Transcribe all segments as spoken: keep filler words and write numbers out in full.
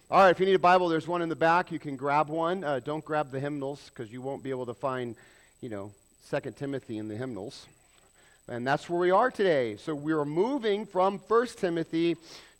All right, if you need a Bible, there's one in the back. You can grab one. Uh, don't grab the hymnals because you won't be able to find, you know, Second Timothy in the hymnals. And that's where we are today. So we're moving from First Timothy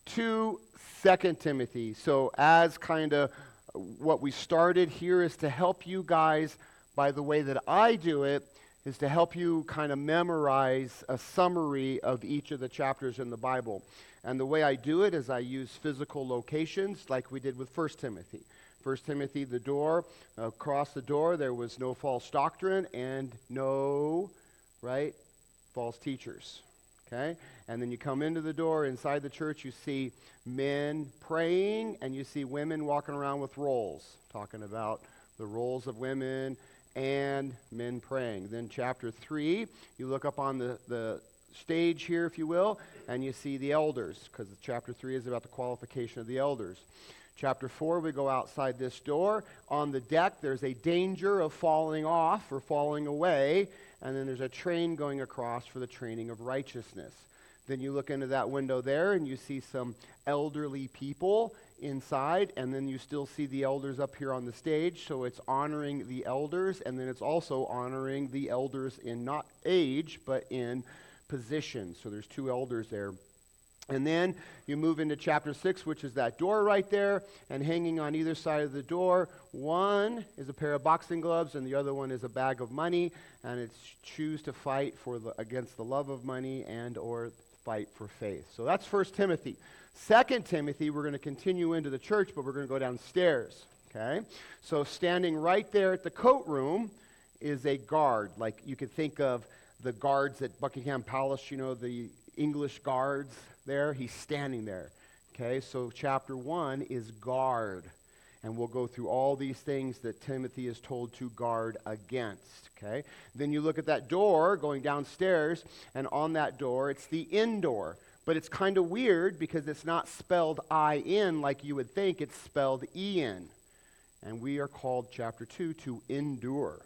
to Second Timothy. So as kind of what we started here is to help you guys, by the way that I do it, is to help you kind of memorize a summary of each of the chapters in the Bible. And the way I do it is I use physical locations like we did with First Timothy. First Timothy, the door, across the door there was no false doctrine and no, right, false teachers. Okay? And then you come into the door, inside the church you see men praying and you see women walking around with rolls, talking about the roles of women and men praying. Then chapter three, you look up on the, the stage here, if you will, and you see the elders, because chapter three is about the qualification of the elders. Chapter four, we go outside this door. On the deck, there's a danger of falling off or falling away, and then there's a train going across for the training of righteousness. Then you look into that window there, and you see some elderly people inside, and then you still see the elders up here on the stage, so it's honoring the elders, and then it's also honoring the elders in not age, but in position. So there's two elders there. And then you move into chapter six, which is that door right there, and hanging on either side of the door, one is a pair of boxing gloves, and the other one is a bag of money, and it's choose to fight for the, against the love of money and or fight for faith. So that's First Timothy. Second Timothy, we're going to continue into the church, but we're going to go downstairs. Okay? So standing right there at the coat room is a guard. Like you could think of the guards at Buckingham Palace, you know, the English guards there. He's standing there. Okay? So chapter one is guard. And we'll go through all these things that Timothy is told to guard against. Okay? Then you look at that door going downstairs, and on that door, it's the in door. But it's kind of weird because it's not spelled I N like you would think. It's spelled E N. And we are called, chapter two, to endure.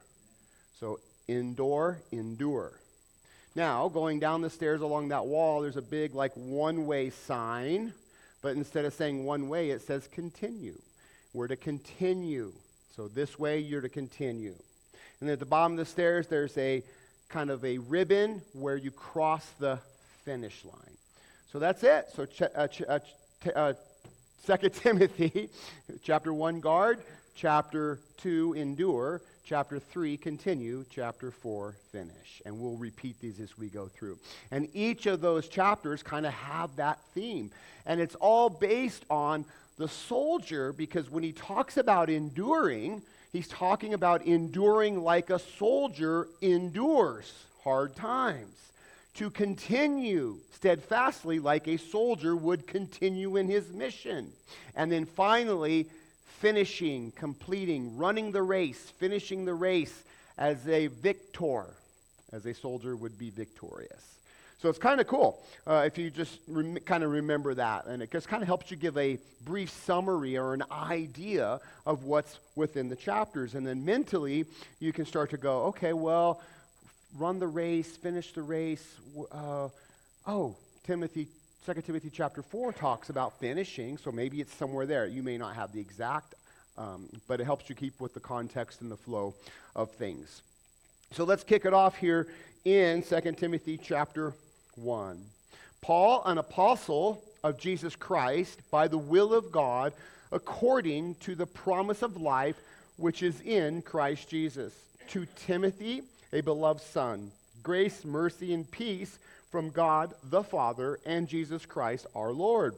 So indoor, endure. Now, going down the stairs along that wall, there's a big, like, one-way sign. But instead of saying one way, it says continue. We're to continue. So this way, you're to continue. And then at the bottom of the stairs, there's a kind of a ribbon where you cross the finish line. So that's it. So ch- uh, ch- uh, t- uh, Second Timothy, chapter one, guard. Chapter two, endure. Chapter three, continue. Chapter four, finish. And we'll repeat these as we go through. And each of those chapters kind of have that theme. And it's all based on the soldier, because when he talks about enduring, he's talking about enduring like a soldier endures hard times. To continue steadfastly like a soldier would continue in his mission. And then finally, finishing, completing, running the race, finishing the race as a victor, as a soldier would be victorious. So it's kind of cool uh, if you just rem- kind of remember that. And it just kind of helps you give a brief summary or an idea of what's within the chapters. And then mentally, you can start to go, okay, well, run the race, finish the race. Uh, oh, Timothy, Second Timothy chapter four talks about finishing, so maybe it's somewhere there. You may not have the exact, um, but it helps you keep with the context and the flow of things. So let's kick it off here in Second Timothy chapter one. Paul, an apostle of Jesus Christ, by the will of God, according to the promise of life which is in Christ Jesus. To Timothy, a beloved son, grace, mercy, and peace from God the Father and Jesus Christ our Lord.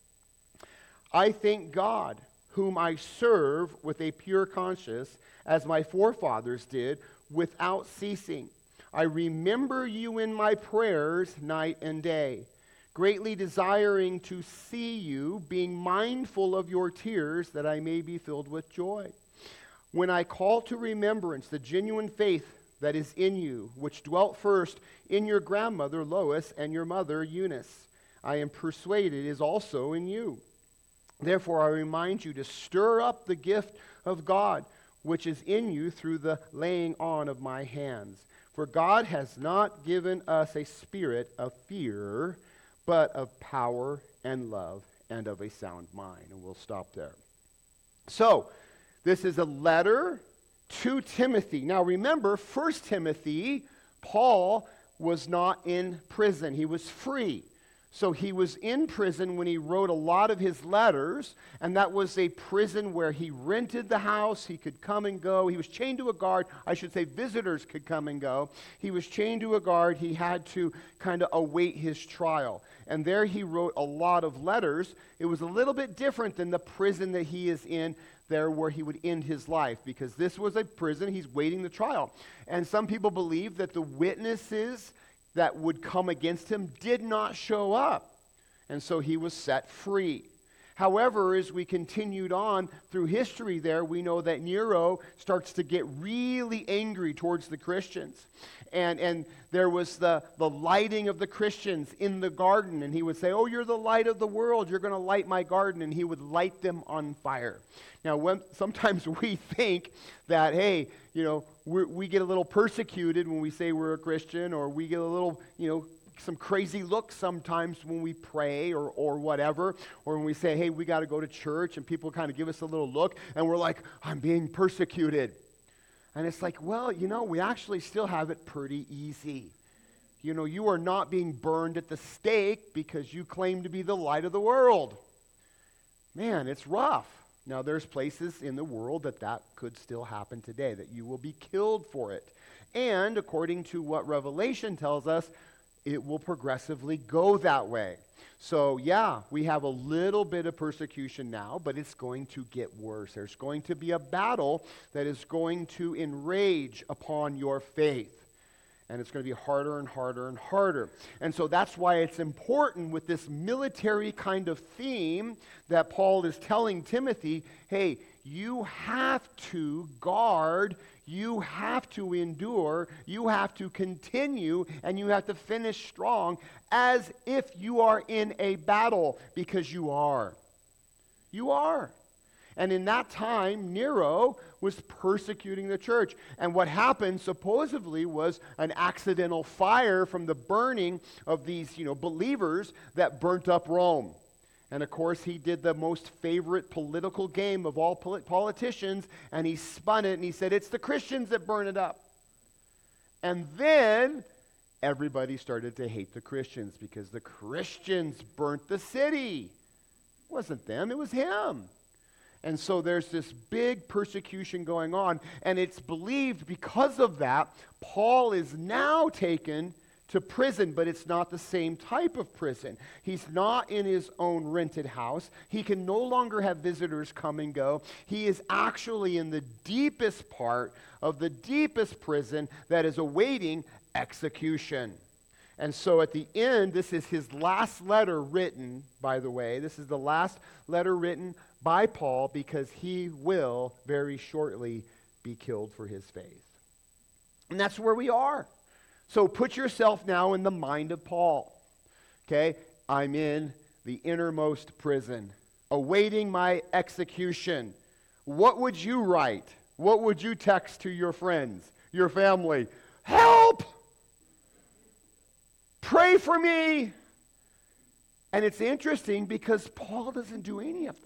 I thank God, whom I serve with a pure conscience, as my forefathers did, without ceasing. I remember you in my prayers night and day, greatly desiring to see you, being mindful of your tears, that I may be filled with joy. When I call to remembrance the genuine faith that is in you, which dwelt first in your grandmother Lois and your mother Eunice, I am persuaded is also in you. Therefore I remind you to stir up the gift of God, which is in you through the laying on of my hands. For God has not given us a spirit of fear, but of power and love and of a sound mind. And we'll stop there. So, this is a letter to Timothy. Now remember, First Timothy, Paul was not in prison. He was free. So he was in prison when he wrote a lot of his letters, and that was a prison where he rented the house. He could come and go. He was chained to a guard. I should say visitors could come and go. He was chained to a guard. He had to kind of await his trial. And there he wrote a lot of letters. It was a little bit different than the prison that he is in there where he would end his life, because this was a prison. He's waiting the trial. And some people believe that the witnesses that would come against him did not show up. And so he was set free. However, as we continued on through history there, we know that Nero starts to get really angry towards the Christians. And, and there was the, the lighting of the Christians in the garden. And he would say, oh, you're the light of the world. You're going to light my garden. And he would light them on fire. Now, when, sometimes we think that, hey, you know, we're, we get a little persecuted when we say we're a Christian, or we get a little, you know, some crazy looks sometimes when we pray or, or whatever, or when we say, hey, we got to go to church, and people kind of give us a little look, and we're like, I'm being persecuted. And it's like, well, you know, we actually still have it pretty easy. You know, you are not being burned at the stake because you claim to be the light of the world. Man, it's rough. Now, there's places in the world that that could still happen today, that you will be killed for it. And according to what Revelation tells us, it will progressively go that way. So, yeah, we have a little bit of persecution now, but it's going to get worse. There's going to be a battle that is going to enrage upon your faith. And it's going to be harder and harder and harder. And so that's why it's important with this military kind of theme that Paul is telling Timothy, hey, you have to guard, you have to endure, you have to continue, and you have to finish strong as if you are in a battle, because you are. You are. And in that time, Nero was persecuting the church. And what happened supposedly was an accidental fire from the burning of these, you know, believers that burnt up Rome. And of course, he did the most favorite political game of all polit- politicians, and he spun it and he said, it's the Christians that burn it up. And then everybody started to hate the Christians because the Christians burnt the city. It wasn't them, it was him. And so there's this big persecution going on, and it's believed because of that, Paul is now taken to prison, but it's not the same type of prison. He's not in his own rented house. He can no longer have visitors come and go. He is actually in the deepest part of the deepest prison that is awaiting execution. And so at the end, this is his last letter written, by the way. This is the last letter written by Paul, because he will very shortly be killed for his faith. And that's where we are. So put yourself now in the mind of Paul. Okay? I'm in the innermost prison, awaiting my execution. What would you write? What would you text to your friends, your family? Help! Pray for me! And it's interesting because Paul doesn't do any of that.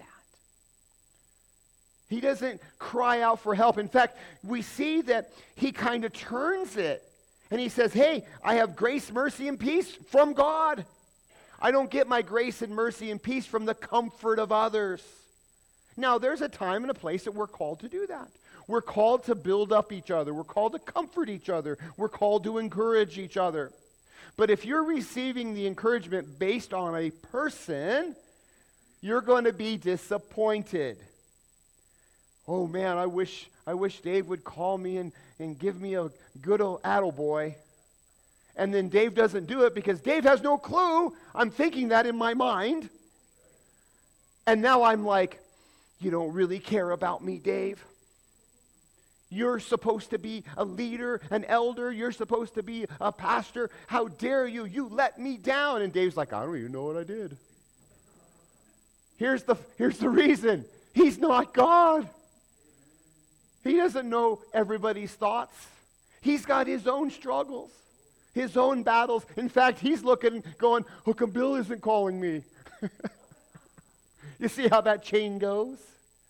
He doesn't cry out for help. In fact, we see that he kind of turns it. And he says, hey, I have grace, mercy, and peace from God. I don't get my grace and mercy and peace from the comfort of others. Now, there's a time and a place that we're called to do that. We're called to build up each other. We're called to comfort each other. We're called to encourage each other. But if you're receiving the encouragement based on a person, you're going to be disappointed. Oh man, I wish I wish Dave would call me and, and give me a good old attaboy. And then Dave doesn't do it because Dave has no clue. I'm thinking that in my mind. And now I'm like, you don't really care about me, Dave. You're supposed to be a leader, an elder. You're supposed to be a pastor. How dare you? You let me down. And Dave's like, I don't even know what I did. Here's the, here's the reason. He's not God. He doesn't know everybody's thoughts. He's got his own struggles, his own battles. In fact, he's looking, going, how come Bill isn't calling me? You see how that chain goes?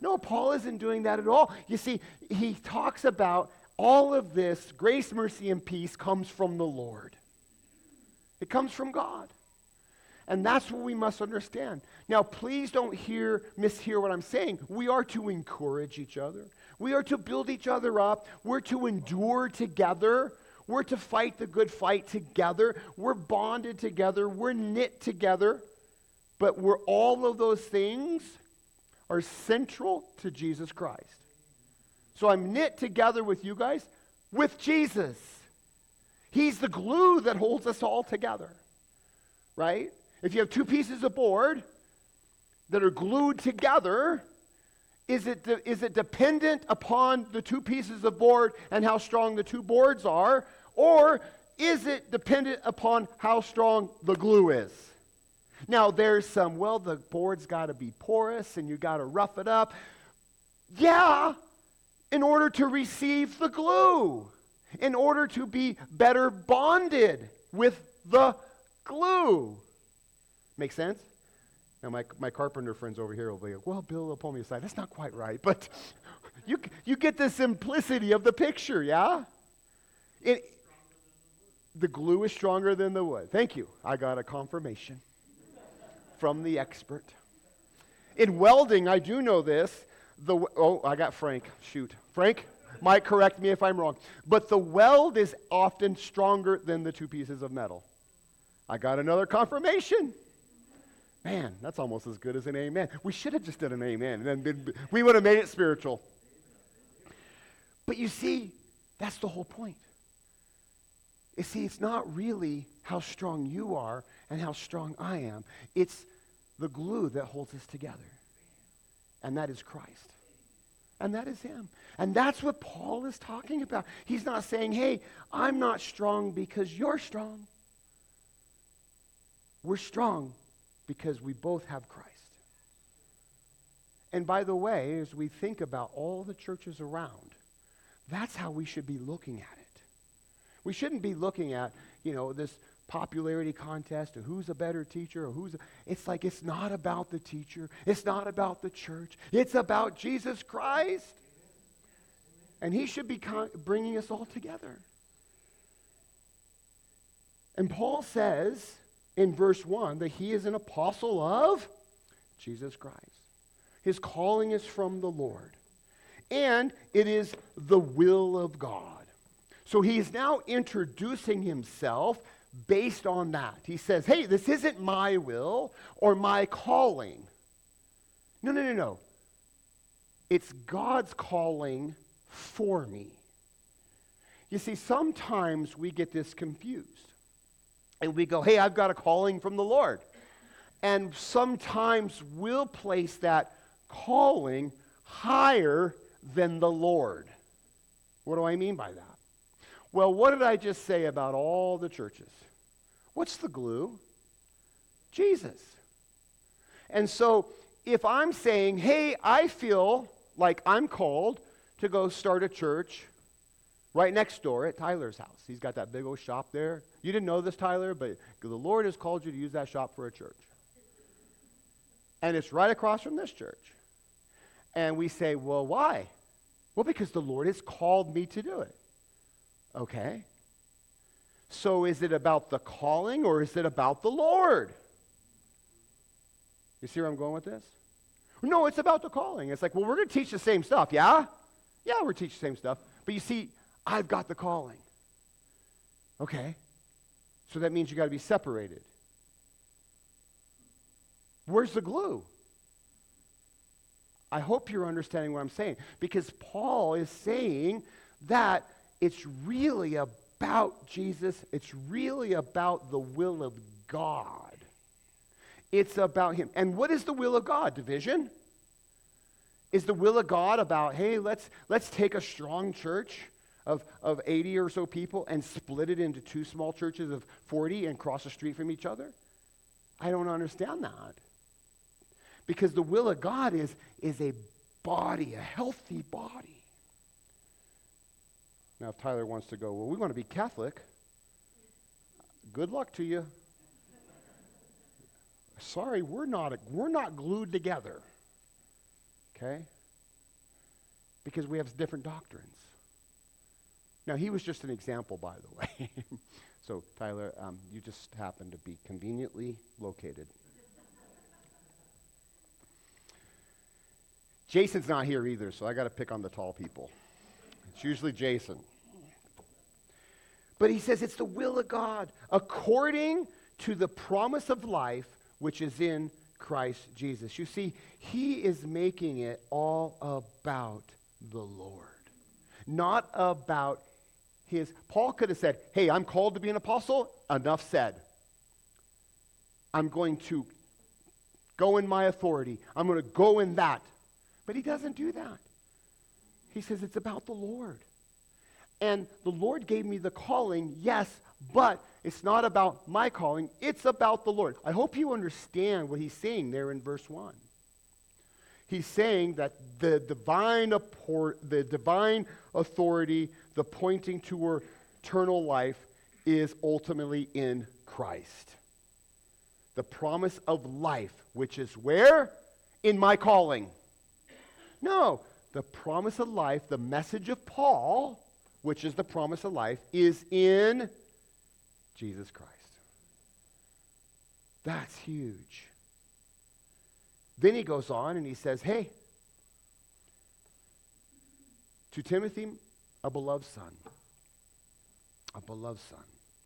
No, Paul isn't doing that at all. You see, he talks about all of this grace, mercy, and peace comes from the Lord. It comes from God. And that's what we must understand. Now, please don't hear, mishear what I'm saying. We are to encourage each other. We are to build each other up. We're to endure together. We're to fight the good fight together. We're bonded together. We're knit together. But we're, all of those things are central to Jesus Christ. So I'm knit together with you guys, with Jesus. He's the glue that holds us all together, right? If you have two pieces of board that are glued together, is it, de- is it dependent upon the two pieces of board and how strong the two boards are? Or is it dependent upon how strong the glue is? Now, there's some, well, the board's got to be porous and you got to rough it up. Yeah, in order to receive the glue, in order to be better bonded with the glue. Make sense? Now, my, my carpenter friends over here will be like, well, Bill will pull me aside. That's not quite right, but you, you get the simplicity of the picture, yeah? It, the glue is stronger than the wood. Thank you. I got a confirmation from the expert. In welding, I do know this. The Oh, I got Frank. Shoot. Frank might correct me if I'm wrong. But the weld is often stronger than the two pieces of metal. I got another confirmation. Man, that's almost as good as an amen. We should have just done an amen, and then been, we would have made it spiritual. But you see, that's the whole point. You see, it's not really how strong you are and how strong I am. It's the glue that holds us together. And that is Christ. And that is him. And that's what Paul is talking about. He's not saying, hey, I'm not strong because you're strong. We're strong because we both have Christ. And by the way, as we think about all the churches around, that's how we should be looking at it. We shouldn't be looking at, you know, this popularity contest or who's a better teacher or who's a, it's like it's not about the teacher. It's not about the church. It's about Jesus Christ. And he should be con- bringing us all together. And Paul says in verse one that he is an apostle of Jesus Christ. His calling is from the Lord. And it is the will of God. So he is now introducing himself based on that. He says, hey, this isn't my will or my calling. No, no, no, no. It's God's calling for me. You see, sometimes we get this confused. And we go, hey, I've got a calling from the Lord. And sometimes we'll place that calling higher than the Lord. What do I mean by that? Well, what did I just say about all the churches? What's the glue? Jesus. And so if I'm saying, hey, I feel like I'm called to go start a church right next door at Tyler's house. He's got that big old shop there. You didn't know this, Tyler, but the Lord has called you to use that shop for a church. And it's right across from this church. And we say, well, why? Well, because the Lord has called me to do it. Okay. So is it about the calling or is it about the Lord? You see where I'm going with this? No, it's about the calling. It's like, well, we're going to teach the same stuff, yeah? Yeah, we're teaching the same stuff. But you see, I've got the calling. Okay. So that means you got to be separated. Where's the glue? I hope you're understanding what I'm saying. Because Paul is saying that it's really about Jesus. It's really about the will of God. It's about him. And what is the will of God? Division? Is the will of God about, hey, let's let's take a strong church of, of eighty or so people and split it into two small churches of forty and cross the street from each other? I don't understand that. Because the will of God is, is a body, a healthy body. Now, if Tyler wants to go, well, we want to be Catholic, good luck to you. Sorry, we're not, we're not glued together. Okay? because we have different doctrines. Now, he was just an example, by the way. So, Tyler, um, you just happen to be conveniently located. Jason's not here either, so I got to pick on the tall people. It's usually Jason. But he says it's the will of God according to the promise of life which is in Christ Jesus. You see, he is making it all about the Lord, not about his. Paul could have said, hey, I'm called to be an apostle. Enough said. I'm going to go in my authority. I'm going to go in that. But he doesn't do that. He says it's about the Lord. And the Lord gave me the calling, yes, but it's not about my calling. It's about the Lord. I hope you understand what he's saying there in verse one. He's saying that the divine, apport, the divine authority, the pointing to eternal life is ultimately in Christ. The promise of life, which is where? In my calling. No, the promise of life, the message of Paul, which is the promise of life, is in Jesus Christ. That's huge. Then he goes on and he says, hey, to Timothy, a beloved son. A beloved son.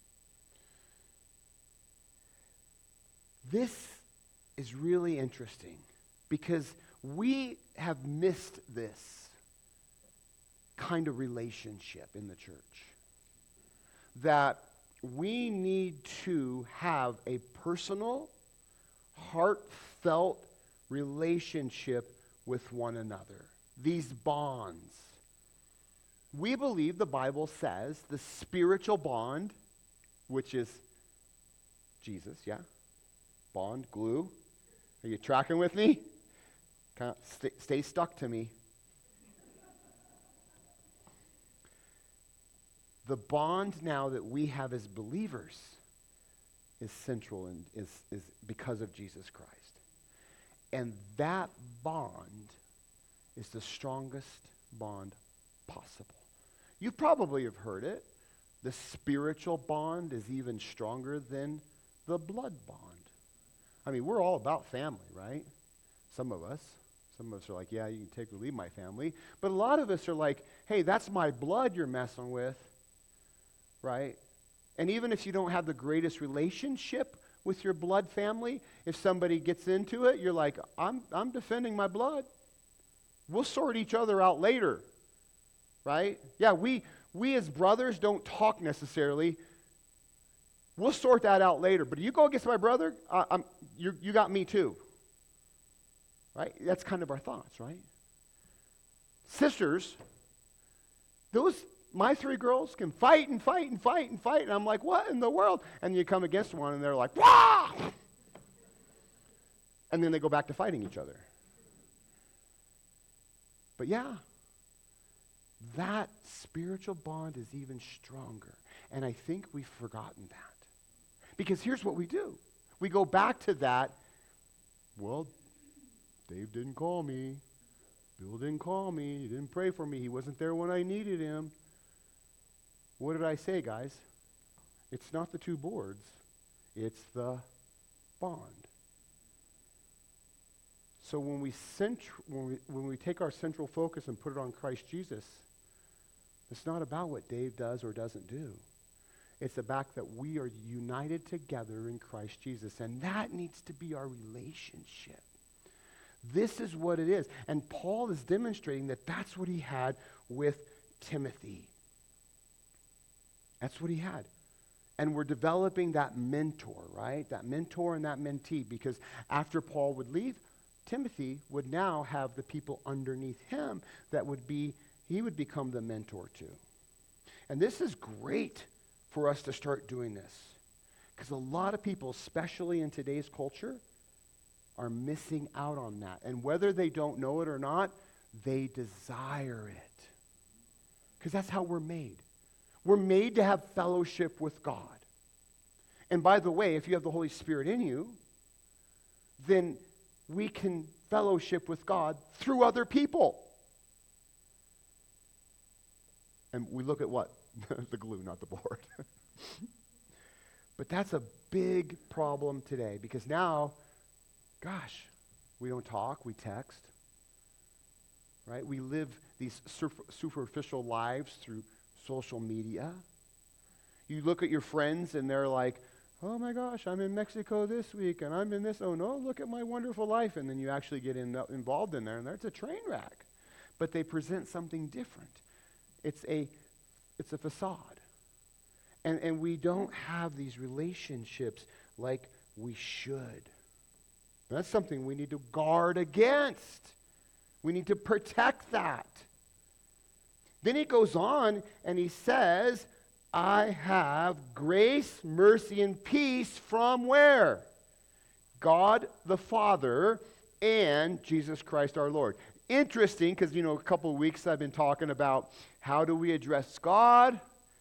This is really interesting because we have missed this kind of relationship in the church. That we need to have a personal, heartfelt relationship with one another. These bonds. We believe the Bible says the spiritual bond, which is Jesus, yeah? Bond, glue. Are you tracking with me? Stay, stay stuck to me. The bond now that we have as believers is central and is, is because of Jesus Christ. And that bond is the strongest bond possible. You probably have heard it. The spiritual bond is even stronger than the blood bond. I mean, we're all about family, right? Some of us. Some of us are like, yeah, you can take or leave my family. But a lot of us are like, hey, that's my blood you're messing with, right? And even if you don't have the greatest relationship with your blood family, if somebody gets into it, you're like, I'm I'm defending my blood. We'll sort each other out later, right? Yeah, we we as brothers don't talk necessarily. We'll sort that out later. But you go against my brother, uh, I'm, you you got me too. Right? That's kind of our thoughts, right? Sisters, those, my three girls can fight and fight and fight and fight. And I'm like, what in the world? And you come against one and they're like, wah! And then they go back to fighting each other. But yeah, that spiritual bond is even stronger. And I think we've forgotten that. Because here's what we do. We go back to that, well, Dave didn't call me. Bill didn't call me. He didn't pray for me. He wasn't there when I needed him. What did I say, guys? It's not the two boards. It's the bond. So when we, centr- when we when we take our central focus and put it on Christ Jesus, it's not about what Dave does or doesn't do. It's the fact that we are united together in Christ Jesus, and that needs to be our relationship. This is what it is. And Paul is demonstrating that that's what he had with Timothy. That's what he had. And we're developing that mentor, right? That mentor and that mentee, because after Paul would leave, Timothy would now have the people underneath him that would be, he would become the mentor to. And this is great for us to start doing this. Because a lot of people, especially in today's culture, are missing out on that. And whether they don't know it or not, they desire it. Because that's how we're made. We're made to have fellowship with God. And by the way, if you have the Holy Spirit in you, then we can fellowship with God through other people. And we look at what? The glue, not the board. But that's a big problem today because now, gosh, we don't talk, we text. Right? We live these superficial lives through social media. You look at your friends and they're like, oh my gosh, I'm in Mexico this week and I'm in this, oh no, look at my wonderful life. And then you actually get in, involved in there and it's a train wreck. But they present something different. It's a, it's a facade. And, and we don't have these relationships like we should. That's something we need to guard against. We need to protect that. Then he goes on and he says, I have grace, mercy, and peace from where? God the Father and Jesus Christ our Lord. Interesting, because, you know, a couple of weeks I've been talking about how do we address God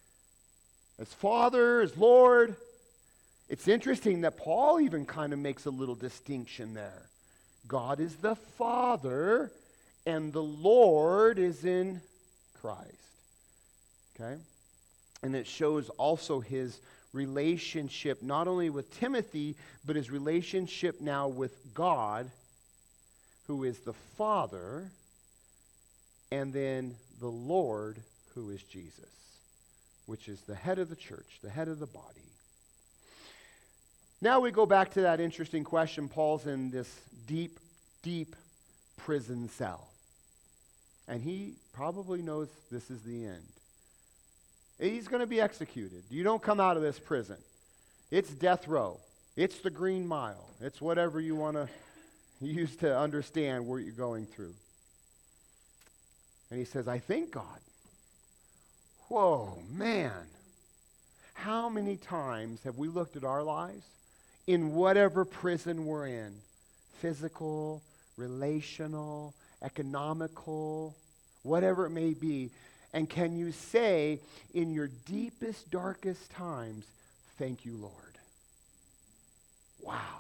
as Father, as Lord. It's interesting that Paul even kind of makes a little distinction there. God is the Father, and the Lord is in Christ. Okay? And it shows also his relationship not only with Timothy, but his relationship now with God, who is the Father, and then the Lord, who is Jesus, which is the head of the church, the head of the body. Now we go back to that interesting question. Paul's in this deep, deep prison cell. And he probably knows this is the end. He's going to be executed. You don't come out of this prison. It's death row. It's the Green Mile. It's whatever you want to use to understand what you're going through. And he says, I thank God. Whoa, man. How many times have we looked at our lives in whatever prison we're in? Physical, relational, economical, whatever it may be. And can you say in your deepest, darkest times, thank you, Lord? Wow.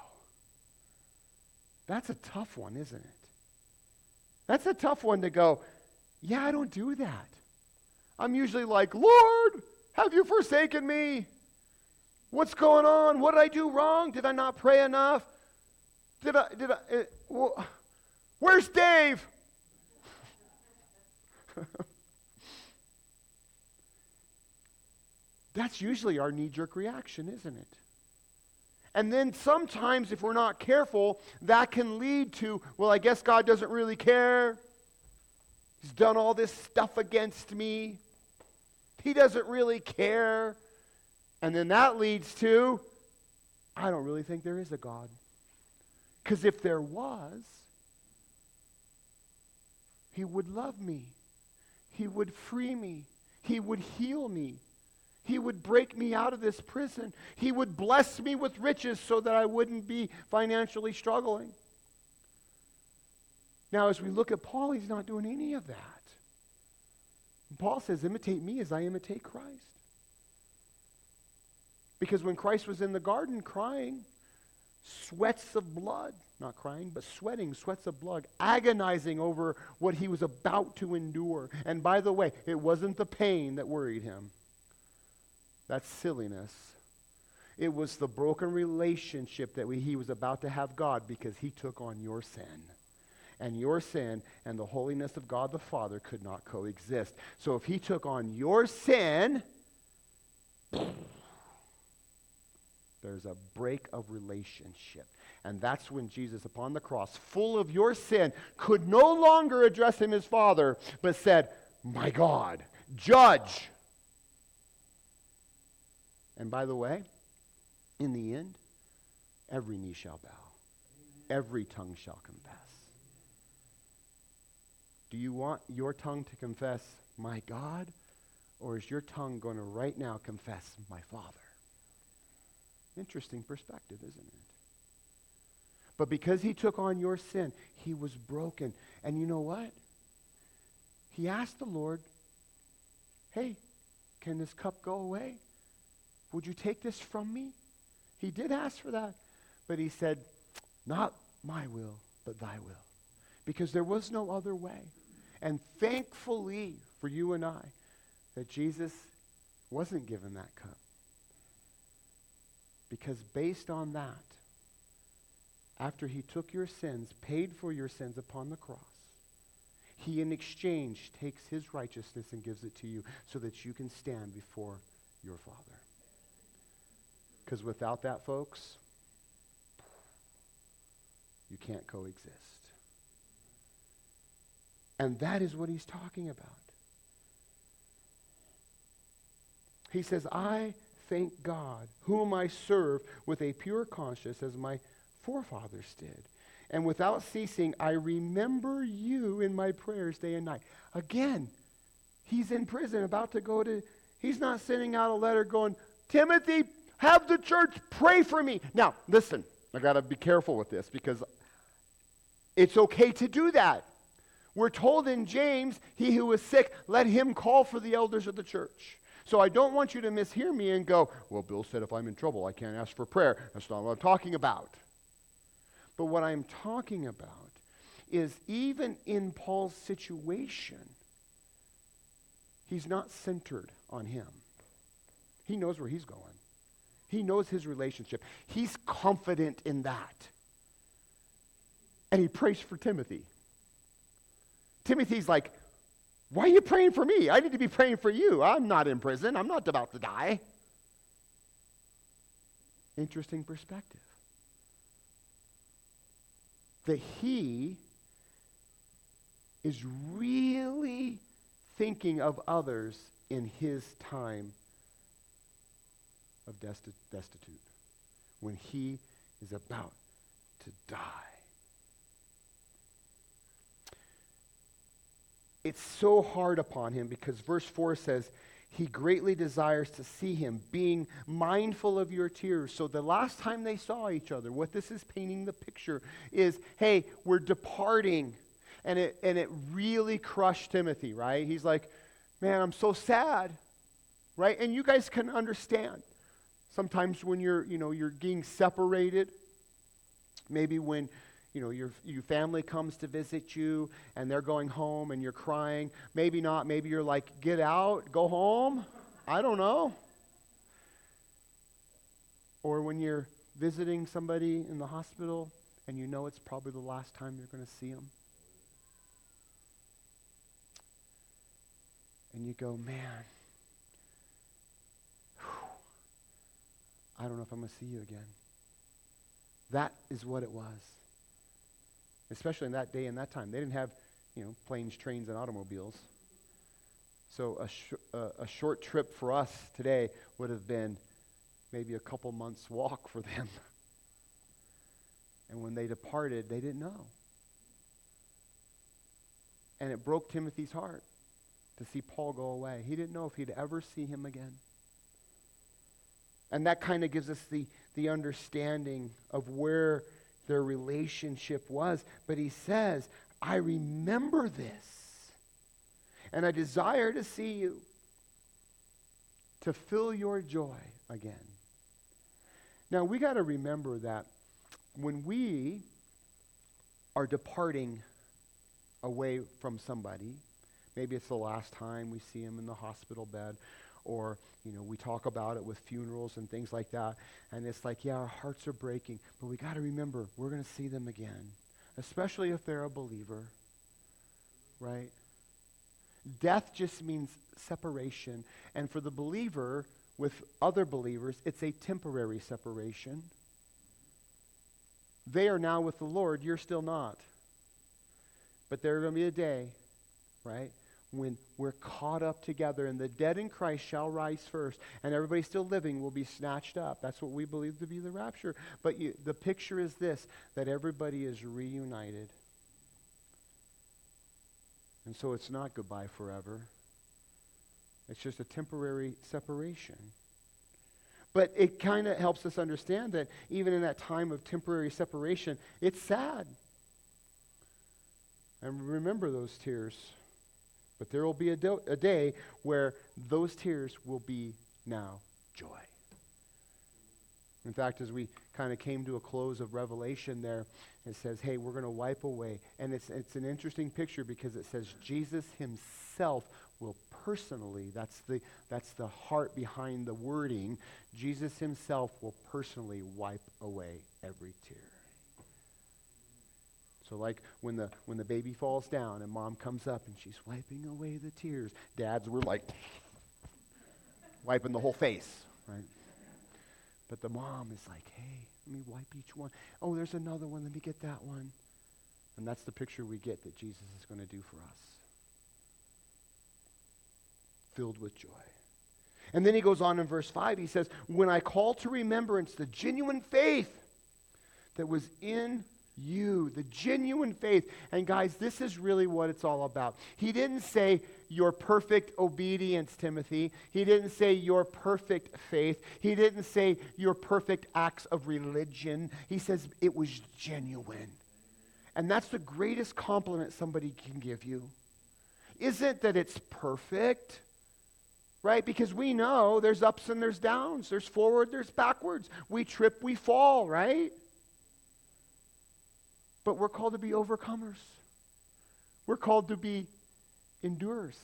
That's a tough one, isn't it? That's a tough one to go, yeah, I don't do that. I'm usually like, Lord, have you forsaken me? What's going on? What did I do wrong? Did I not pray enough? Did I, did I, uh, well, where's Dave? That's usually our knee-jerk reaction, isn't it? And then sometimes, if we're not careful, that can lead to, well, I guess God doesn't really care. He's done all this stuff against me. He doesn't really care. And then that leads to, I don't really think there is a God. Because if there was, he would love me. He would free me. He would heal me. He would break me out of this prison. He would bless me with riches so that I wouldn't be financially struggling. Now, as we look at Paul, he's not doing any of that. And Paul says, imitate me as I imitate Christ. Because when Christ was in the garden crying, sweats of blood, not crying, but sweating, sweats of blood, agonizing over what he was about to endure. And by the way, it wasn't the pain that worried him. That's silliness. It was the broken relationship that we, he was about to have God because he took on your sin. And your sin and the holiness of God the Father could not coexist. So if he took on your sin, there's a break of relationship. And that's when Jesus upon the cross, full of your sin, could no longer address him as Father, but said, my God, judge. And by the way, in the end, every knee shall bow. Every tongue shall confess. Do you want your tongue to confess, my God? Or is your tongue going to right now confess, my Father? Interesting perspective, isn't it? But because he took on your sin, he was broken. And you know what? He asked the Lord, hey, can this cup go away? Would you take this from me? He did ask for that. But he said, not my will, but thy will. Because there was no other way. And thankfully for you and I, that Jesus wasn't given that cup. Because based on that, after he took your sins, paid for your sins upon the cross, he in exchange takes his righteousness and gives it to you so that you can stand before your Father. Because without that, folks, you can't coexist. And that is what he's talking about. He says, I thank God, whom I serve with a pure conscience as my forefathers did. And without ceasing, I remember you in my prayers day and night. Again, he's in prison, about to go to, he's not sending out a letter going, Timothy, have the church pray for me. Now, listen, I got to be careful with this because it's okay to do that. We're told in James, he who is sick, let him call for the elders of the church. So I don't want you to mishear me and go, well, Bill said if I'm in trouble, I can't ask for prayer. That's not what I'm talking about. But what I'm talking about is even in Paul's situation, he's not centered on him. He knows where he's going. He knows his relationship. He's confident in that. And he prays for Timothy. Timothy's like, why are you praying for me? I need to be praying for you. I'm not in prison. I'm not about to die. Interesting perspective. That he is really thinking of others in his time of desti- destitute, when he is about to die. It's so hard upon him because verse four says, he greatly desires to see him, being mindful of your tears. So the last time they saw each other, what this is painting the picture is, hey, we're departing. And it and it really crushed Timothy, right? He's like, man, I'm so sad, right? And you guys can understand. Sometimes when you're, you know, you're getting separated, maybe when, you know, your, your family comes to visit you and they're going home and you're crying. Maybe not. Maybe you're like, get out, go home. I don't know. Or when you're visiting somebody in the hospital and you know it's probably the last time you're going to see them. And you go, man, whew, I don't know if I'm going to see you again. That is what it was. Especially in that day and that time. They didn't have, you know, planes, trains, and automobiles. So a, sh- uh, a short trip for us today would have been maybe a couple months' walk for them. And when they departed, they didn't know. And it broke Timothy's heart to see Paul go away. He didn't know if he'd ever see him again. And that kind of gives us the, the understanding of where their relationship was. But he says, I remember this, and I desire to see you, to fill your joy again. Now, we got to remember that when we are departing away from somebody, maybe it's the last time we see him in the hospital bed, or, you know, we talk about it with funerals and things like that. And it's like, yeah, our hearts are breaking. But we got to remember, we're going to see them again. Especially if they're a believer. Right? Death just means separation. And for the believer with other believers, it's a temporary separation. They are now with the Lord. You're still not. But there's going to be a day, right, when we're caught up together, and the dead in Christ shall rise first, and everybody still living will be snatched up. That's what we believe to be the rapture. But you, the picture is this, that everybody is reunited. And so it's not goodbye forever. It's just a temporary separation. But it kind of helps us understand that even in that time of temporary separation, it's sad. And remember those tears. But there will be a, do- a day where those tears will be now joy. In fact, as we kind of came to a close of Revelation there, it says, hey, we're going to wipe away. And it's, it's an interesting picture because it says Jesus himself will personally, that's the, that's the heart behind the wording, Jesus himself will personally wipe away every tear. So like when the when the baby falls down and mom comes up and she's wiping away the tears, dads were like wiping the whole face, right? But the mom is like, hey, let me wipe each one. Oh, there's another one. Let me get that one. And that's the picture we get that Jesus is going to do for us. Filled with joy. And then he goes on in verse five. He says, when I call to remembrance the genuine faith that was in you, the genuine faith. And guys, this is really what it's all about. He didn't say your perfect obedience, Timothy. He didn't say your perfect faith. He didn't say your perfect acts of religion. He says it was genuine. And that's the greatest compliment somebody can give you. Isn't that it's perfect, right? Because we know there's ups and there's downs. There's forward, there's backwards. We trip, we fall, right? But we're called to be overcomers. We're called to be endurers.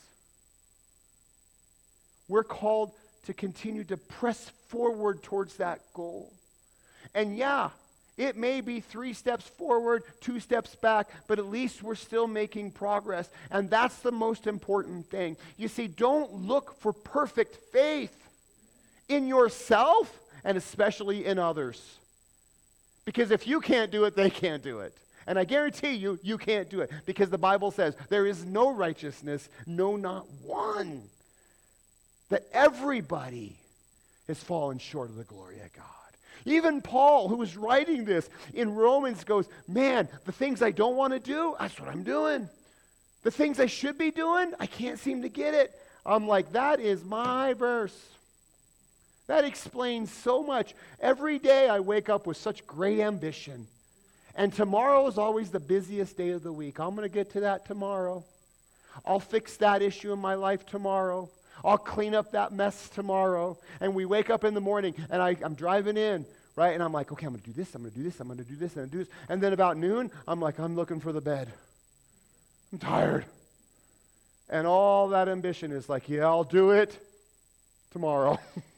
We're called to continue to press forward towards that goal. And yeah, it may be three steps forward, two steps back, but at least we're still making progress. And that's the most important thing. You see, don't look for perfect faith in yourself and especially in others. Because if you can't do it, they can't do it. And I guarantee you, you can't do it. Because the Bible says, there is no righteousness, no, not one. That everybody has fallen short of the glory of God. Even Paul, who was writing this in Romans, goes, man, the things I don't want to do, that's what I'm doing. The things I should be doing, I can't seem to get it. I'm like, that is my verse. That explains so much. Every day I wake up with such great ambition. And tomorrow is always the busiest day of the week. I'm going to get to that tomorrow. I'll fix that issue in my life tomorrow. I'll clean up that mess tomorrow. And we wake up in the morning, and I, I'm driving in, right? And I'm like, okay, I'm going to do this, I'm going to do this, I'm going to do this, and do this. And then about noon, I'm like, I'm looking for the bed. I'm tired. And all that ambition is like, yeah, I'll do it tomorrow.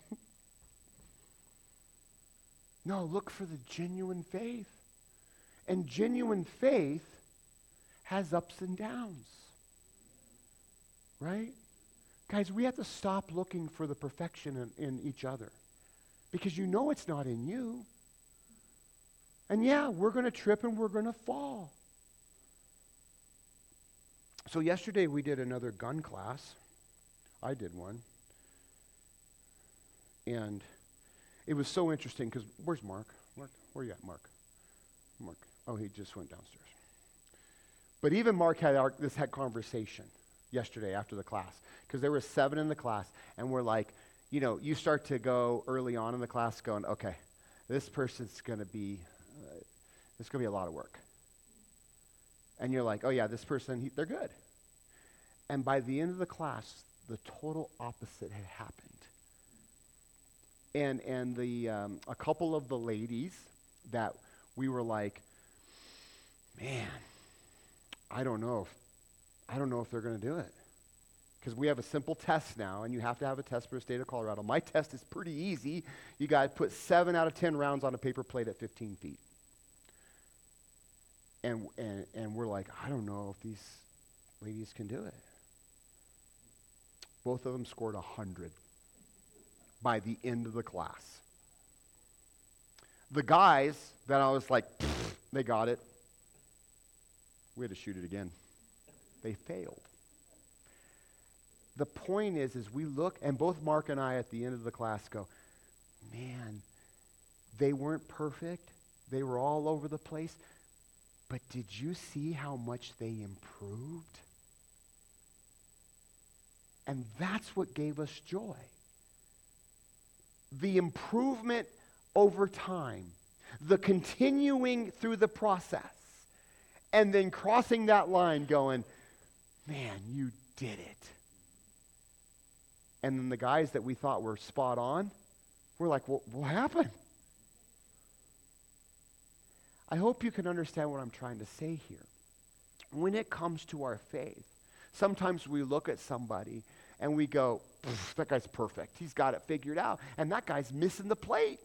No, look for the genuine faith. And genuine faith has ups and downs. Right? Guys, we have to stop looking for the perfection in, in each other. Because you know it's not in you. And yeah, we're going to trip and we're going to fall. So yesterday we did another gun class. I did one. And it was so interesting because, where's Mark? Mark, where you at, Mark? Mark. Oh, he just went downstairs. But even Mark had our, this had conversation yesterday after the class because there were seven in the class, and we're like, you know, you start to go early on in the class going, okay, this person's going to be, uh, it's going to be a lot of work. And you're like, oh yeah, this person, he, they're good. And by the end of the class, the total opposite had happened. And and the um, a couple of the ladies that we were like, man, I don't know if I don't know if they're going to do it. Because we have a simple test now, and you have to have a test for the state of Colorado. My test is pretty easy. You got to put seven out of ten rounds on a paper plate at fifteen feet. And, and, and we're like, I don't know if these ladies can do it. Both of them scored one hundred by the end of the class. The guys that I was like, they got it. We had to shoot it again. They failed. The point is, is we look, and both Mark and I at the end of the class go, man, they weren't perfect. They were all over the place. But did you see how much they improved? And that's what gave us joy. The improvement over time, the continuing through the process, and then crossing that line going, man, you did it. And then the guys that we thought were spot on, we're like, well, what happened? I hope you can understand what I'm trying to say here. When it comes to our faith, sometimes we look at somebody and we go, that guy's perfect. He's got it figured out. And that guy's missing the plate.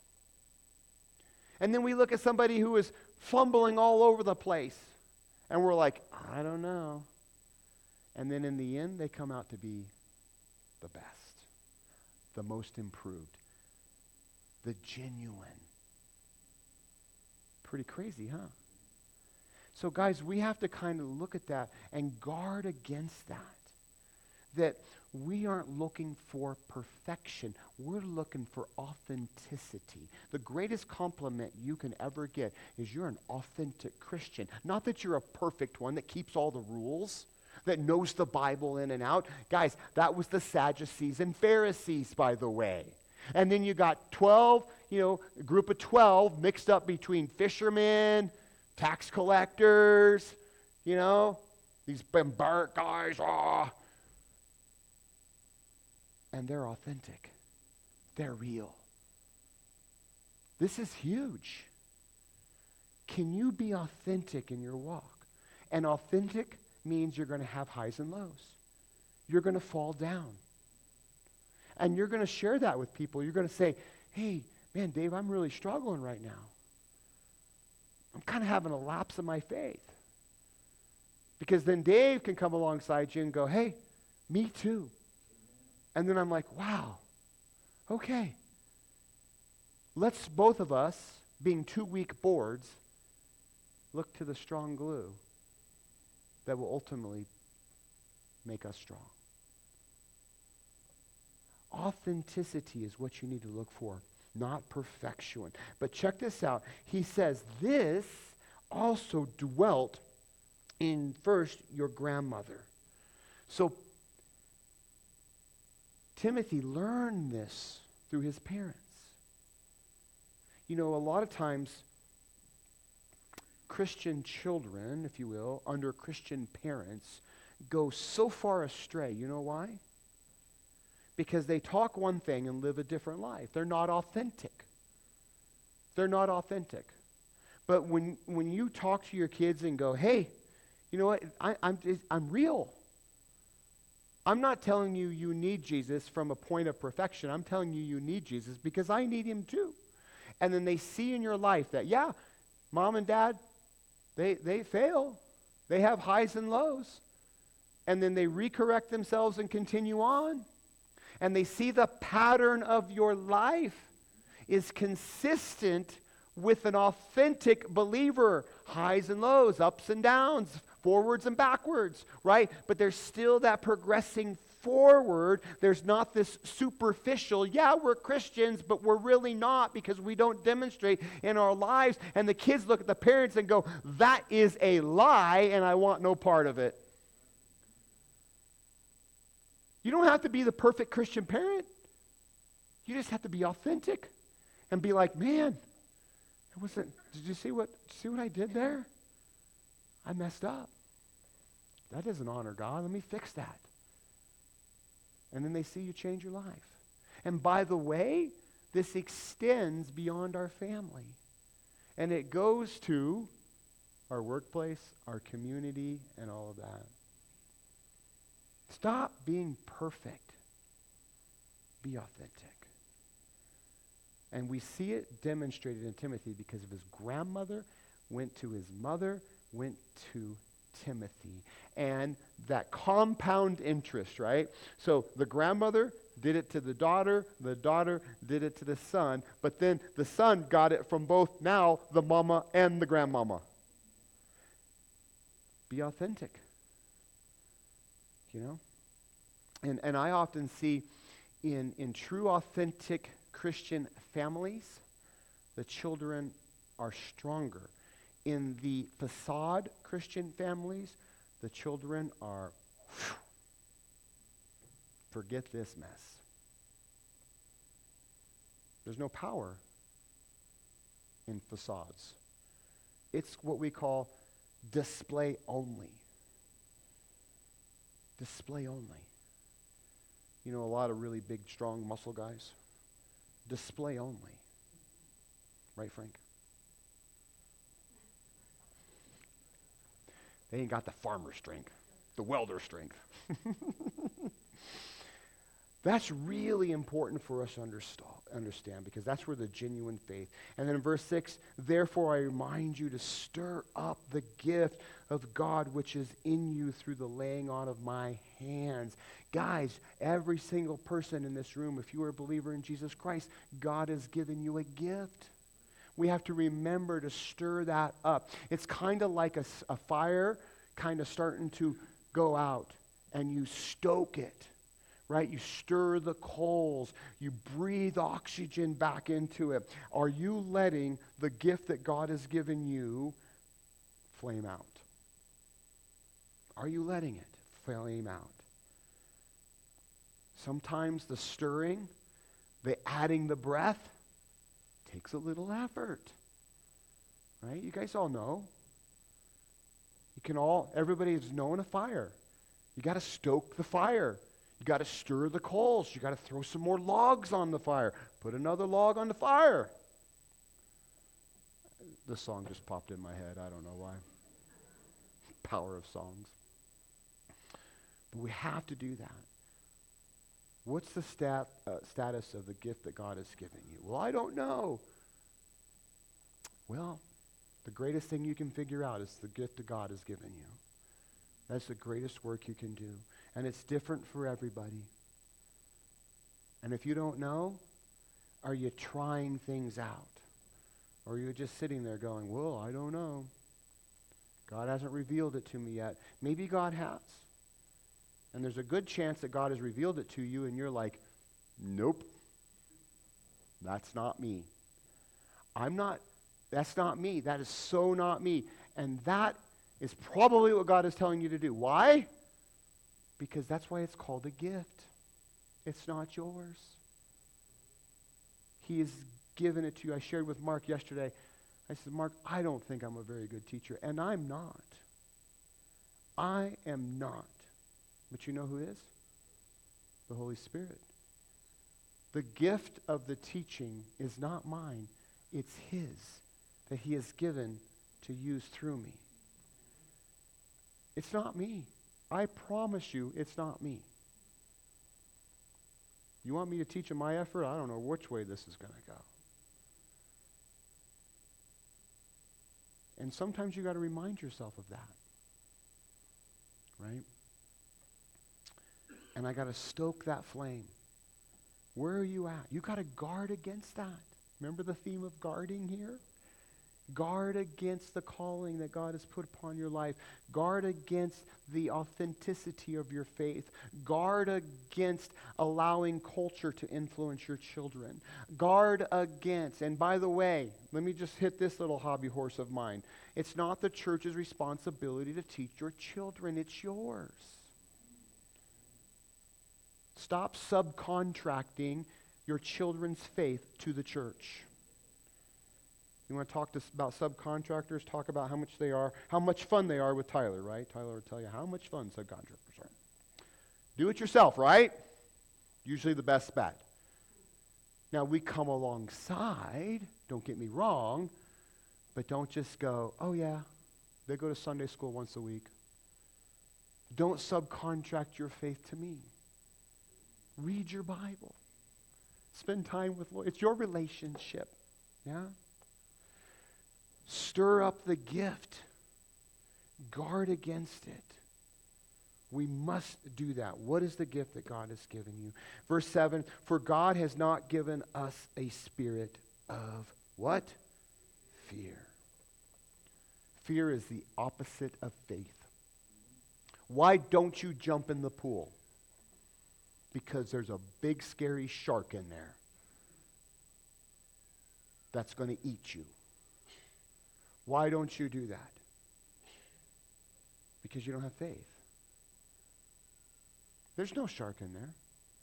And then we look at somebody who is fumbling all over the place. And we're like, I don't know. And then in the end, they come out to be the best, the most improved, the genuine. Pretty crazy, huh? So guys, we have to kind of look at that and guard against that. That we aren't looking for perfection. We're looking for authenticity. The greatest compliment you can ever get is you're an authentic Christian. Not that you're a perfect one that keeps all the rules, that knows the Bible in and out. Guys, that was the Sadducees and Pharisees, by the way. And then you got twelve, you know, a group of twelve mixed up between fishermen, tax collectors, you know, these barbaric guys. Oh. And they're authentic. They're real. This is huge. Can you be authentic in your walk? And authentic means you're going to have highs and lows. You're going to fall down. And you're going to share that with people. You're going to say, hey, man, Dave, I'm really struggling right now. I'm kind of having a lapse in my faith. Because then Dave can come alongside you and go, hey, me too. And then I'm like, wow, okay. Let's both of us, being two weak boards, look to the strong glue that will ultimately make us strong. Authenticity is what you need to look for, not perfection. But check this out. He says, this also dwelt in first your grandmother. So Timothy learned this through his parents. You know, a lot of times, Christian children, if you will, under Christian parents, go so far astray. You know why? Because they talk one thing and live a different life. They're not authentic. They're not authentic. But when when you talk to your kids and go, hey, you know what, I, I'm, I'm real. I'm not telling you you need Jesus from a point of perfection. I'm telling you you need Jesus because I need him too. And then they see in your life that, yeah, mom and dad, they, they fail. They have highs and lows. And then they recorrect themselves and continue on. And they see the pattern of your life is consistent with an authentic believer. Highs and lows, ups and downs, forwards and backwards, right? But there's still that progressing forward. There's not this superficial, yeah, we're Christians, but we're really not because we don't demonstrate in our lives. And the kids look at the parents and go, that is a lie, and I want no part of it. You don't have to be the perfect Christian parent. You just have to be authentic and be like, man, it wasn't, did you see what, see what I did there? I messed up. That doesn't honor God. Let me fix that. And then they see you change your life. And by the way, this extends beyond our family. And it goes to our workplace, our community, and all of that. Stop being perfect. Be authentic. And we see it demonstrated in Timothy because of his grandmother, went to his mother, went to Timothy. And that compound interest, right? So the grandmother did it to the daughter, the daughter did it to the son, but then the son got it from both now the mama and the grandmama. Be authentic. You know? And and I often see in, in true authentic Christian families, the children are stronger. In the facade Christian families, the children are, whew, forget this mess. There's no power in facades. It's what we call display only. Display only. You know, a lot of really big, strong muscle guys. Display only. Right, Frank? They ain't got the farmer strength, the welder strength. That's really important for us to understand because that's where the genuine faith. And then in verse six, therefore I remind you to stir up the gift of God which is in you through the laying on of my hands. Guys, every single person in this room, if you are a believer in Jesus Christ, God has given you a gift. We have to remember to stir that up. It's kind of like a, a fire kind of starting to go out, and you stoke it. Right? You stir the coals. You breathe oxygen back into it. Are you letting the gift that God has given you flame out? Are you letting it flame out? Sometimes the stirring, the adding the breath, takes a little effort. Right? You guys all know. You can all, everybody has known a fire. You got to stoke the fire. You got to stir the coals. You got to throw some more logs on the fire. Put another log on the fire. The song just popped in my head. I don't know why. Power of songs. But we have to do that. What's the stat, uh, status of the gift that God has given you? Well, I don't know. Well, the greatest thing you can figure out is the gift that God has given you. That's the greatest work you can do. And it's different for everybody. And if you don't know, are you trying things out? Or are you just sitting there going, well, I don't know. God hasn't revealed it to me yet. Maybe God has. And there's a good chance that God has revealed it to you and you're like, nope, that's not me. I'm not, that's not me. That is so not me. And that is probably what God is telling you to do. Why? Because that's why it's called a gift. It's not yours. He has given it to you. I shared with Mark yesterday. I said, Mark, I don't think I'm a very good teacher. And I'm not. I am not. But you know who is? The Holy Spirit. The gift of the teaching is not mine. It's His that He has given to use through me. It's not me. I promise you, it's not me. You want me to teach in my effort? I don't know which way this is going to go. And sometimes you got to remind yourself of that. Right? And I got to stoke that flame. Where are you at? You got to guard against that. Remember the theme of guarding here? Guard against the calling that God has put upon your life. Guard against the authenticity of your faith. Guard against allowing culture to influence your children. Guard against, and by the way, let me just hit this little hobby horse of mine. It's not the church's responsibility to teach your children. It's yours. Stop subcontracting your children's faith to the church. You want to talk to us about subcontractors? Talk about how much they are, how much fun they are with Tyler, right? Tyler will tell you how much fun subcontractors are. Do it yourself, right? Usually the best bet. Now we come alongside, don't get me wrong, but don't just go, oh yeah, they go to Sunday school once a week. Don't subcontract your faith to me. Read your Bible. Spend time with Lord. It's your relationship. Yeah? Stir up the gift. Guard against it. We must do that. What is the gift that God has given you? Verse seven, for God has not given us a spirit of what? Fear. Fear is the opposite of faith. Why don't you jump in the pool? Because there's a big scary shark in there that's going to eat you. Why don't you do that? Because you don't have faith. There's no shark in there.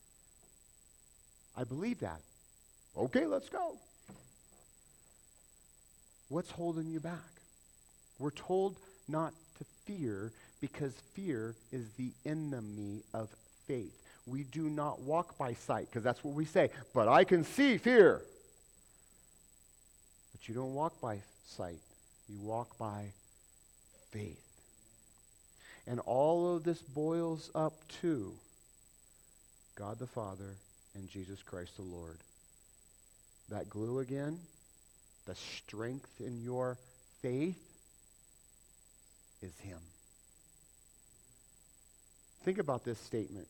I believe that. Okay, let's go. What's holding you back? We're told not to fear because fear is the enemy of faith. We do not walk by sight because that's what we say. But I can see fear. But you don't walk by sight. You walk by faith. And all of this boils up to God the Father and Jesus Christ the Lord. That glue again, the strength in your faith is him. Think about this statement.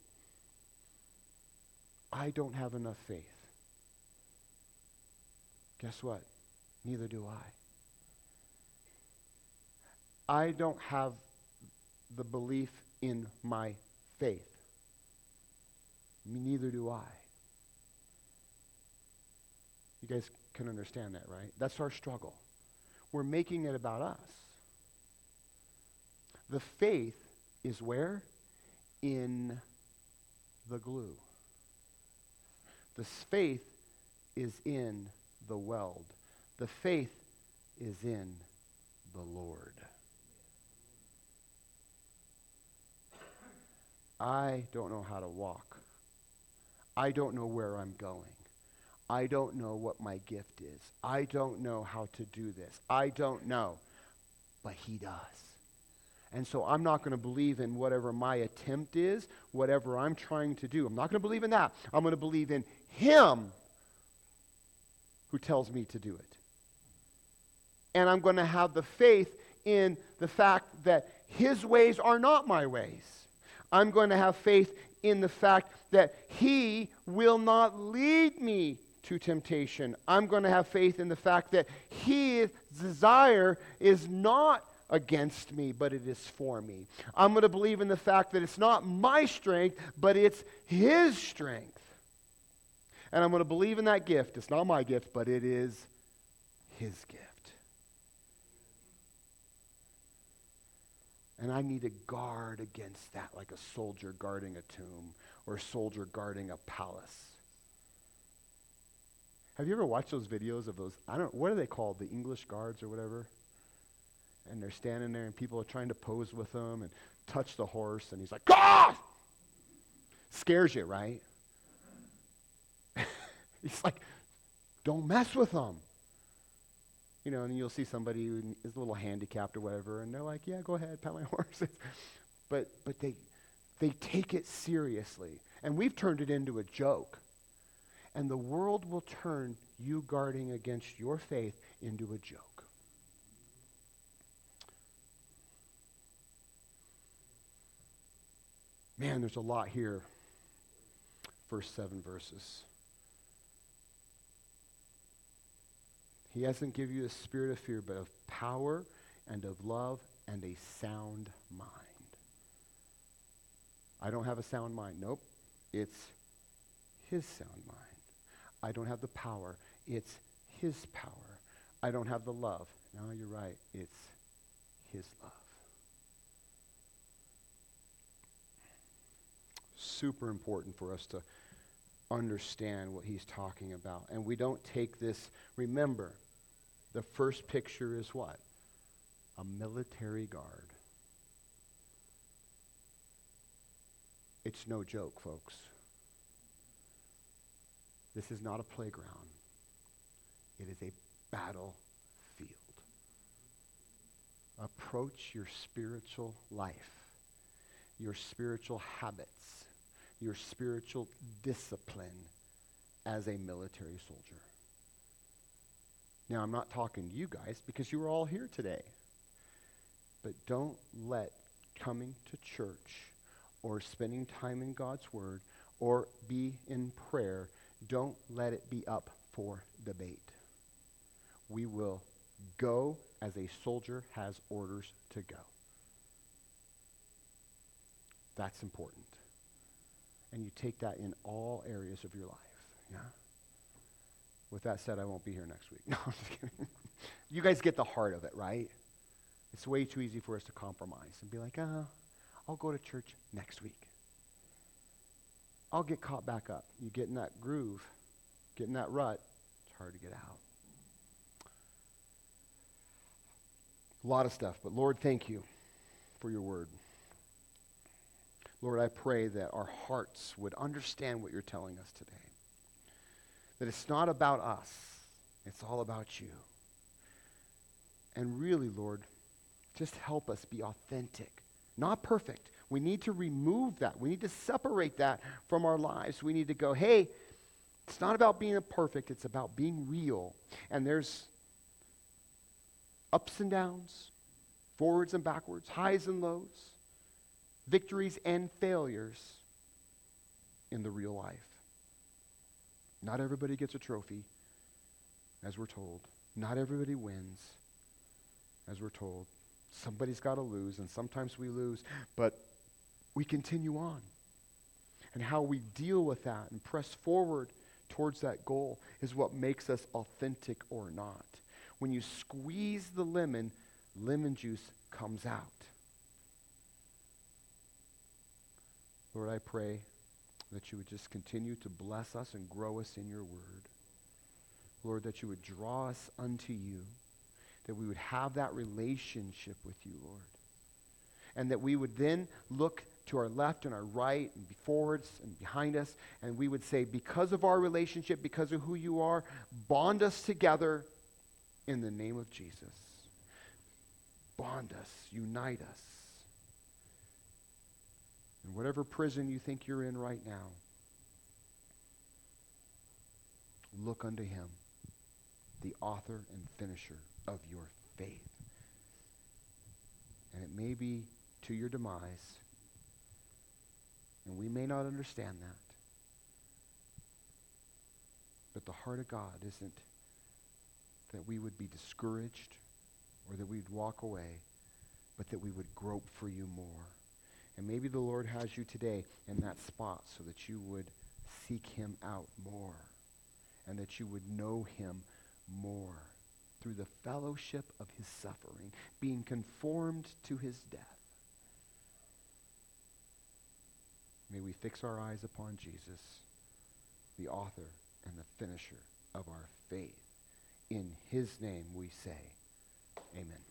I don't have enough faith. Guess what? Neither do I. I don't have the belief in my faith. Neither do I. You guys can understand that, right? That's our struggle. We're making it about us. The faith is where? In the glue. The faith is in the weld. The faith is in the Lord. I don't know how to walk. I don't know where I'm going. I don't know what my gift is. I don't know how to do this. I don't know. But he does. And so I'm not going to believe in whatever my attempt is, whatever I'm trying to do. I'm not going to believe in that. I'm going to believe in him who tells me to do it. And I'm going to have the faith in the fact that his ways are not my ways. I'm going to have faith in the fact that he will not lead me to temptation. I'm going to have faith in the fact that his desire is not against me, but it is for me. I'm going to believe in the fact that it's not my strength, but it's his strength. And I'm going to believe in that gift. It's not my gift, but it is his gift. And I need to guard against that like a soldier guarding a tomb or a soldier guarding a palace. Have you ever watched those videos of those, I don't, what are they called, the English guards or whatever? And they're standing there and people are trying to pose with them and touch the horse and he's like, God! Scares you, right? He's like, don't mess with them. You know, and you'll see somebody who is a little handicapped or whatever, and they're like, yeah, go ahead, pet my horse. but but they they take it seriously. And we've turned it into a joke. And the world will turn you guarding against your faith into a joke. Man, there's a lot here. First seven verses. He hasn't given you a spirit of fear, but of power and of love and a sound mind. I don't have a sound mind. Nope. It's his sound mind. I don't have the power. It's his power. I don't have the love. No, you're right. It's his love. Super important for us to understand what he's talking about. And we don't take this, remember, the first picture is what? A military guard. It's no joke, folks. This is not a playground. It is a battlefield. Approach your spiritual life, your spiritual habits, your spiritual discipline as a military soldier. Now, I'm not talking to you guys because you were all here today. But don't let coming to church or spending time in God's Word or be in prayer, don't let it be up for debate. We will go as a soldier has orders to go. That's important. And you take that in all areas of your life. Yeah? With that said, I won't be here next week. No, I'm just kidding. You guys get the heart of it, right? It's way too easy for us to compromise and be like, oh, I'll go to church next week. I'll get caught back up. You get in that groove, get in that rut, it's hard to get out. A lot of stuff, but Lord, thank you for your word. Lord, I pray that our hearts would understand what you're telling us today. That it's not about us. It's all about you. And really, Lord, just help us be authentic. not perfect. We need to remove that. We need to separate that from our lives. We need to go, hey, it's not about being perfect. It's about being real. And there's ups and downs, forwards and backwards, highs and lows, victories and failures in the real life. Not everybody gets a trophy, as we're told. Not everybody wins, as we're told. Somebody's got to lose, and sometimes we lose, but we continue on. And how we deal with that and press forward towards that goal is what makes us authentic or not. When you squeeze the lemon, lemon juice comes out. Lord, I pray that you would just continue to bless us and grow us in your word. Lord, that you would draw us unto you, that we would have that relationship with you, Lord. And that we would then look to our left and our right and forwards and behind us, and we would say, because of our relationship, because of who you are, bond us together in the name of Jesus. Bond us, unite us. In whatever prison you think you're in right now, look unto him, the author and finisher of your faith. And it may be to your demise, and we may not understand that. But the heart of God isn't that we would be discouraged or that we'd walk away, but that we would grope for you more. And maybe the Lord has you today in that spot so that you would seek him out more and that you would know him more through the fellowship of his suffering, being conformed to his death. May we fix our eyes upon Jesus, the author and the finisher of our faith. In his name we say, amen.